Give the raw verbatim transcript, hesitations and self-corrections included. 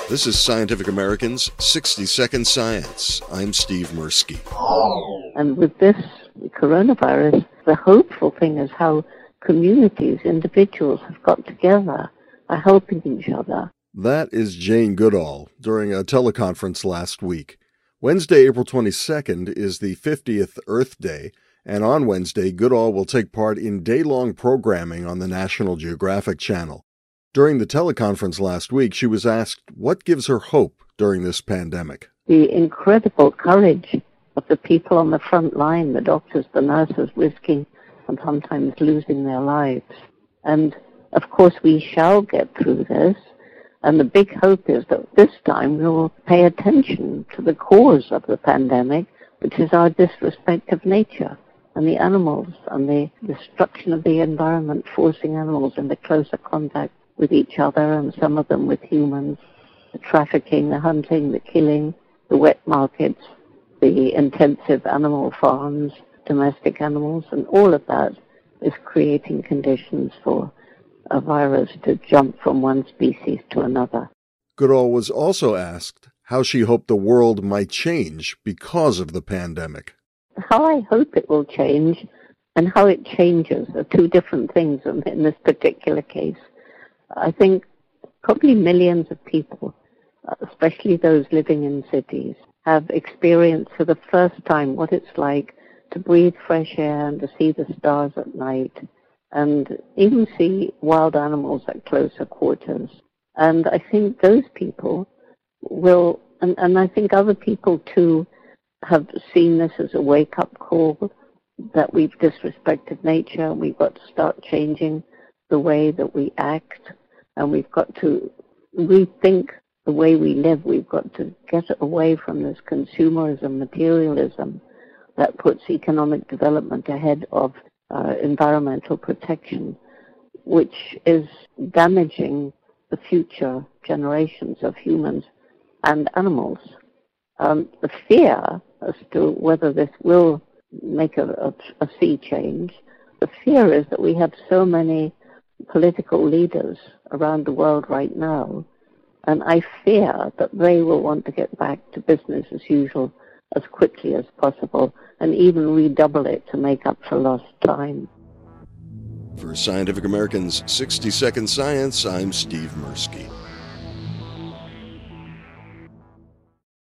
This is Scientific American's sixty second Science. I'm Steve Mirsky. And with this coronavirus, the hopeful thing is how communities, individuals have got together, are helping each other. That is Jane Goodall during a teleconference last week. Wednesday, April twenty-second is the fiftieth Earth Day, and on Wednesday, Goodall will take part in day-long programming on the National Geographic Channel. During the teleconference last week, she was asked what gives her hope during this pandemic. The incredible courage of the people on the front line, the doctors, the nurses, risking and sometimes losing their lives. And, of course, we shall get through this. And the big hope is that this time we will pay attention to the cause of the pandemic, which is our disrespect of nature and the animals and the destruction of the environment, forcing animals into closer contact with each other and some of them with humans, the trafficking, the hunting, the killing, the wet markets, the intensive animal farms, domestic animals, and all of that is creating conditions for a virus to jump from one species to another. Goodall was also asked how she hoped the world might change because of the pandemic. How I hope it will change and how it changes are two different things in, in this particular case. I think probably millions of people, especially those living in cities, have experienced for the first time what it's like to breathe fresh air and to see the stars at night and even see wild animals at closer quarters. And I think those people will, and, and I think other people too, have seen this as a wake-up call that we've disrespected nature and we've got to start changing the way that we act, and we've got to rethink the way we live. We've got to get away from this consumerism, materialism that puts economic development ahead of uh, environmental protection, which is damaging the future generations of humans and animals. Um, the fear as to whether this will make a, a, a sea change, the fear is that we have so many political leaders around the world right now, and I fear that they will want to get back to business as usual as quickly as possible and even redouble it to make up for lost time. For Scientific American's sixty second Science, I'm Steve Mirsky.